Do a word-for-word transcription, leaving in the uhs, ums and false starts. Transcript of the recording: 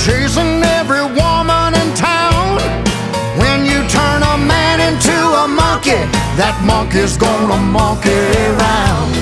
chasing every woman in town. When you turn a man into a monkey, that monkey's gonna monkey around.